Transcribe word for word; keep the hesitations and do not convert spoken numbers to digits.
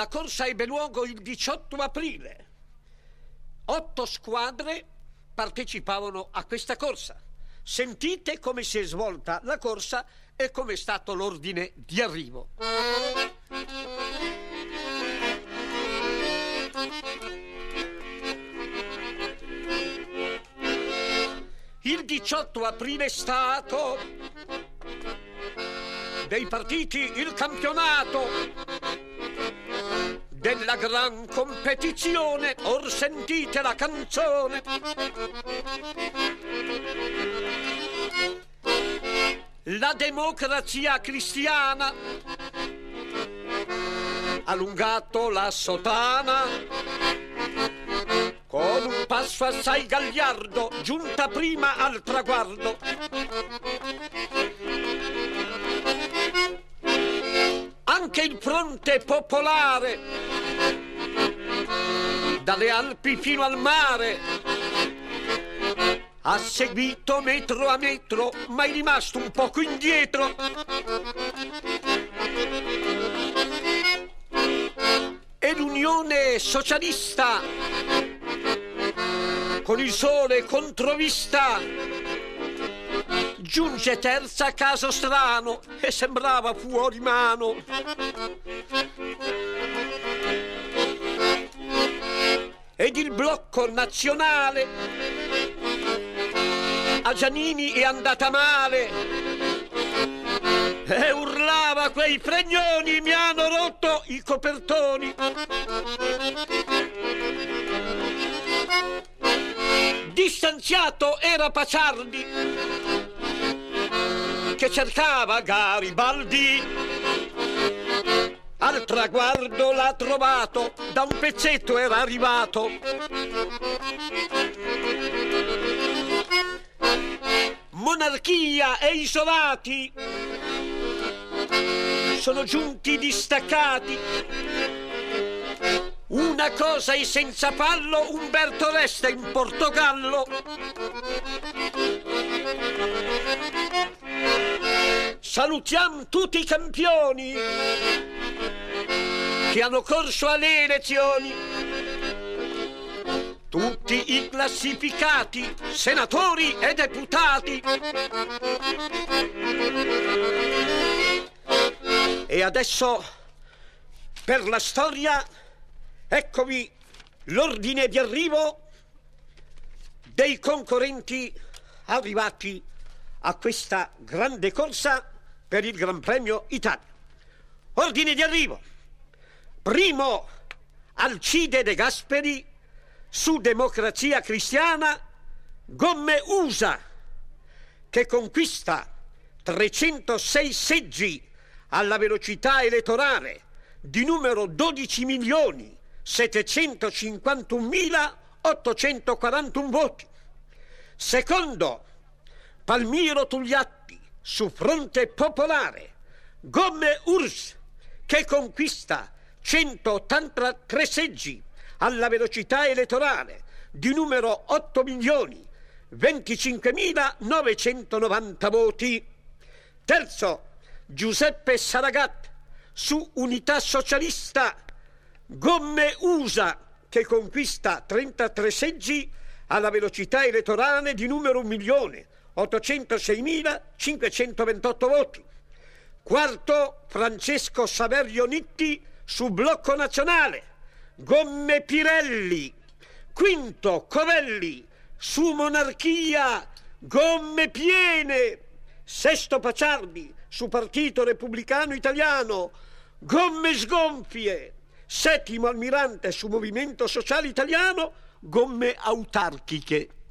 La corsa ebbe luogo il diciotto aprile. Otto squadre partecipavano a questa corsa. Sentite come si è svolta la corsa e come è stato l'ordine di arrivo. Il diciotto aprile è stato dei partiti il campionato della gran competizione. Or sentite la canzone. La democrazia cristiana ha allungato la sotana con un passo assai gagliardo, giunta prima al traguardo. Anche il fronte popolare, dalle Alpi fino al mare, ha seguito metro a metro, ma è rimasto un poco indietro. E l'Unione Socialista, con il sole controvista, giunge terza a caso strano e sembrava fuori mano. Ed il blocco nazionale a Giannini è andata male e urlava: quei fregnoni mi hanno rotto i copertoni. Distanziato era Paciardi che cercava Garibaldi. Al traguardo l'ha trovato, da un pezzetto era arrivato. Monarchia e isolati sono giunti distaccati. Una cosa è senza fallo, Umberto resta in Portogallo. Salutiamo tutti i campioni che hanno corso alle elezioni, tutti i classificati, senatori e deputati. E adesso, per la storia, eccovi l'ordine di arrivo dei concorrenti arrivati a questa grande corsa per il Gran Premio Italia. Ordine di arrivo. Primo Alcide De Gasperi su Democrazia Cristiana, Gomme U S A, che conquista trecentosei seggi alla velocità elettorale di numero dodici milioni settecentocinquantunomilaottocentoquarantuno voti. Secondo Palmiro Tugliatti su Fronte Popolare, Gomme U R S S, che conquista centottantatré seggi alla velocità elettorale di numero otto milioni venticinquemilaноvecentonovanta voti. Terzo Giuseppe Saragat su Unità Socialista, Gomme U S A, che conquista trentatré seggi alla velocità elettorale di numero un milione ottocentoseimilacinquecentoventotto voti. Quarto Francesco Saverio Nitti su Blocco Nazionale, Gomme Pirelli. Quinto Covelli su Monarchia, Gomme Piene. Sesto Paciardi su Partito Repubblicano Italiano, Gomme Sgonfie. Settimo Almirante su Movimento Sociale Italiano, Gomme Autarchiche.